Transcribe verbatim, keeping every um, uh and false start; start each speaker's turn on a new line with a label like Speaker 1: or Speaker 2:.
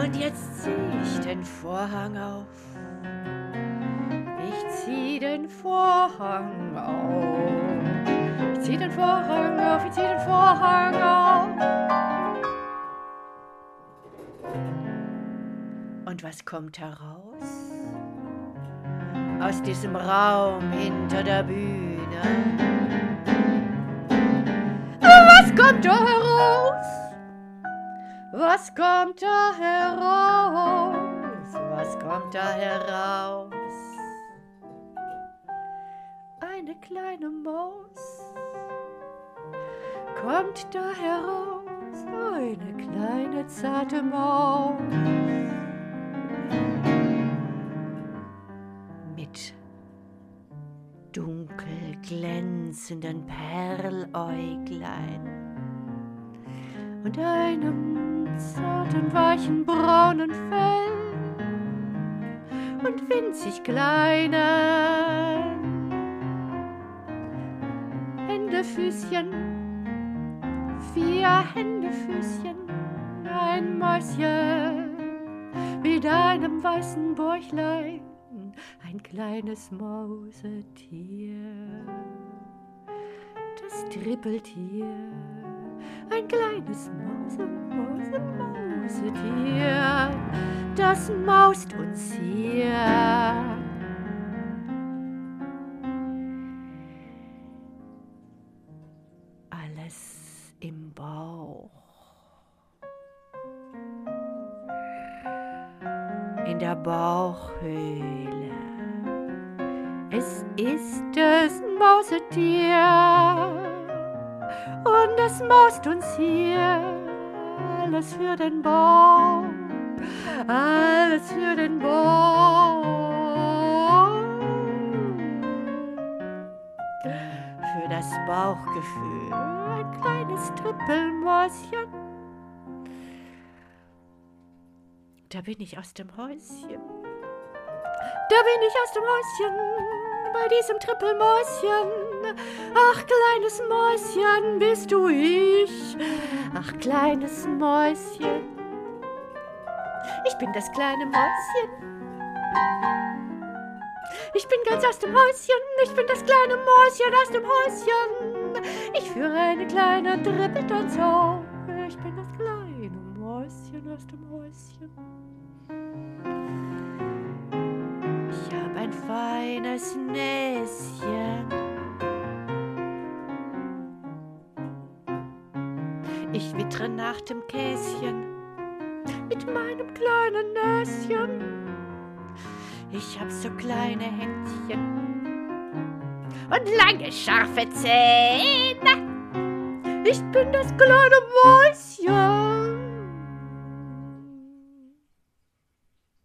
Speaker 1: Und jetzt zieh ich den Vorhang auf. Ich zieh den Vorhang auf. Ich zieh den Vorhang auf, ich zieh den Vorhang auf. Und was kommt heraus? Aus diesem Raum hinter der Bühne. Was kommt da heraus? Was kommt da heraus? Was kommt da heraus? Eine kleine Maus kommt da heraus, eine kleine zarte Maus. Mit dunkel glänzenden Perläuglein und einem zarten, weichen, braunen Fell und winzig kleinen Händefüßchen, vier Händefüßchen, ein Mäuschen mit einem weißen Bäuchlein, ein kleines Mausetier, das Trippeltier, ein kleines Mause, Mause, Mausetier, das maust uns hier. Alles im Bauch, in der Bauchhöhle. Es ist das Mausetier und es maust uns hier. Alles für den Bauch, alles für den Bauch. Für das Bauchgefühl, ein kleines Trippelmäuschen. Da bin ich aus dem Häuschen. Da bin ich aus dem Häuschen, bei diesem Trippelmäuschen. Ach, kleines Mäuschen, bist du ich? Ach, kleines Mäuschen. Ich bin das kleine Mäuschen. Ich bin ganz aus dem Häuschen. Ich bin das kleine Mäuschen aus dem Häuschen. Ich führe eine kleine Trippeltanzhaus. Ich bin das kleine Mäuschen aus dem Häuschen. Ein feines Näschen. Ich wittre nach dem Käschen mit meinem kleinen Näschen. Ich hab so kleine Händchen und lange, scharfe Zähne. Ich bin das kleine Mäuschen